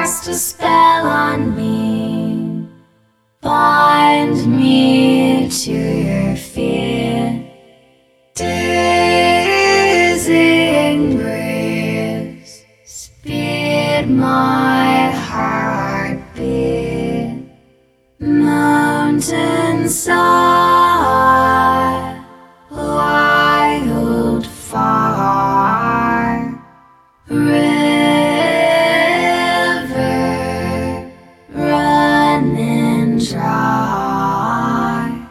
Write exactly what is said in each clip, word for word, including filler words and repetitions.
cast a spell on me, bind me to your fear. Dizzying breeze, speed my heartbeat. Mountainside, wildfire, river running dry.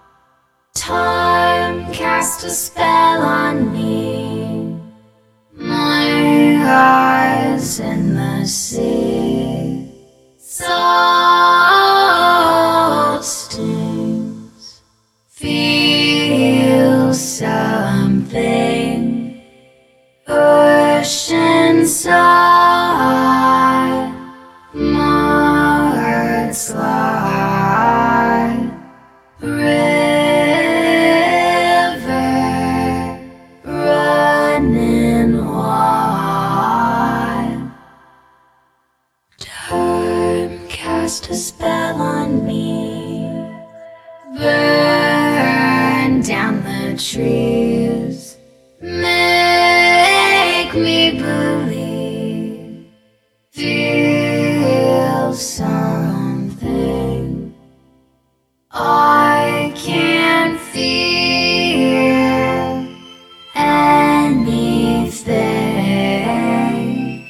Time cast a spell on me, my eyes in the sea. Salt stings, feel something. Ocean side, my heart slide. River running wide. Time cast a spell on me, burn down the trees, make me believe, feel something I can't feel anything.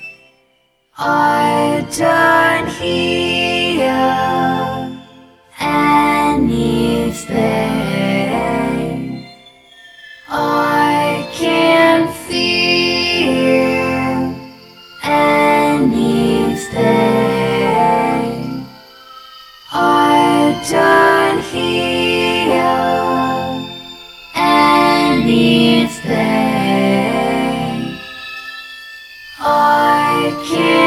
I don't hear anything. I can't feel anything. I don't hear anything. I can't